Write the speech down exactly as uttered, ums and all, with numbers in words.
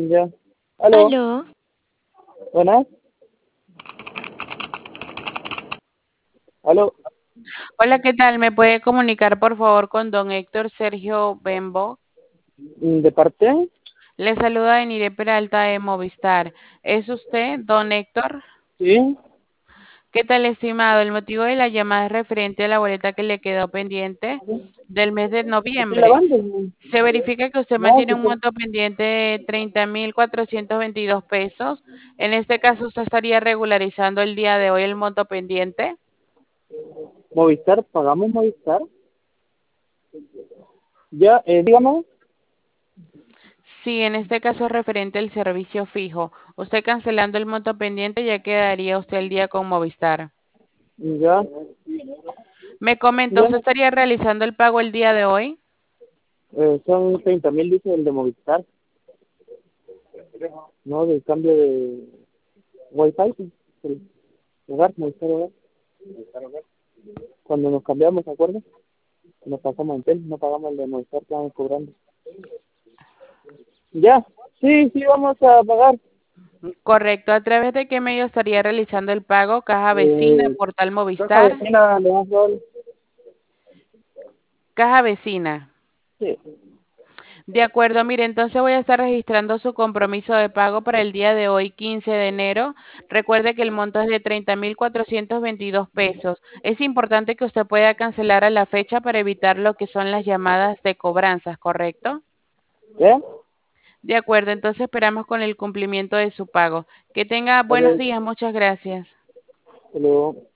Ya. Aló, Aló, buenas. Aló, Hola, ¿qué tal? ¿Me puede comunicar por favor con don Héctor Sergio Bembo? mm, ¿de parte? Le saluda Enire Peralta de Movistar. ¿Es usted, don Héctor? Sí. ¿Qué tal, estimado? El motivo de la llamada es referente a la boleta que le quedó pendiente del mes de Estoy noviembre. lavando. Se verifica que usted No, mantiene sí, un sí. monto pendiente de treinta mil cuatrocientos veintidós pesos. En este caso, usted estaría regularizando el día de hoy el monto pendiente. Movistar, ¿pagamos Movistar? Ya, eh, dígame. Sí, en este caso es referente al servicio fijo. Usted cancelando el monto pendiente ya quedaría usted el día con Movistar. Ya, Me comenta, ya. ¿usted estaría realizando el pago el día de hoy? Eh, son treinta mil, dice el de Movistar. No, del cambio de Wi-Fi. Sí. El hogar, Movistar hogar. Cuando nos cambiamos, ¿se acuerdan? Nos pasamos en tel, no pagamos el de Movistar que vamos cobrando. Ya, sí, sí, vamos a pagar. Correcto. ¿A través de qué medio estaría realizando el pago? Caja Vecina, Eh, Portal Caja Movistar. vecina, le das sol. Caja Vecina. Sí. De acuerdo, mire, entonces voy a estar registrando su compromiso de pago para el día de hoy, quince de enero. Recuerde que el monto es de treinta mil cuatrocientos veintidós pesos. Es importante que usted pueda cancelar a la fecha para evitar lo que son las llamadas de cobranzas, ¿correcto? ¿Eh? De acuerdo, entonces esperamos con el cumplimiento de su pago. Que tenga buenos Vale, días, muchas gracias. hasta luego.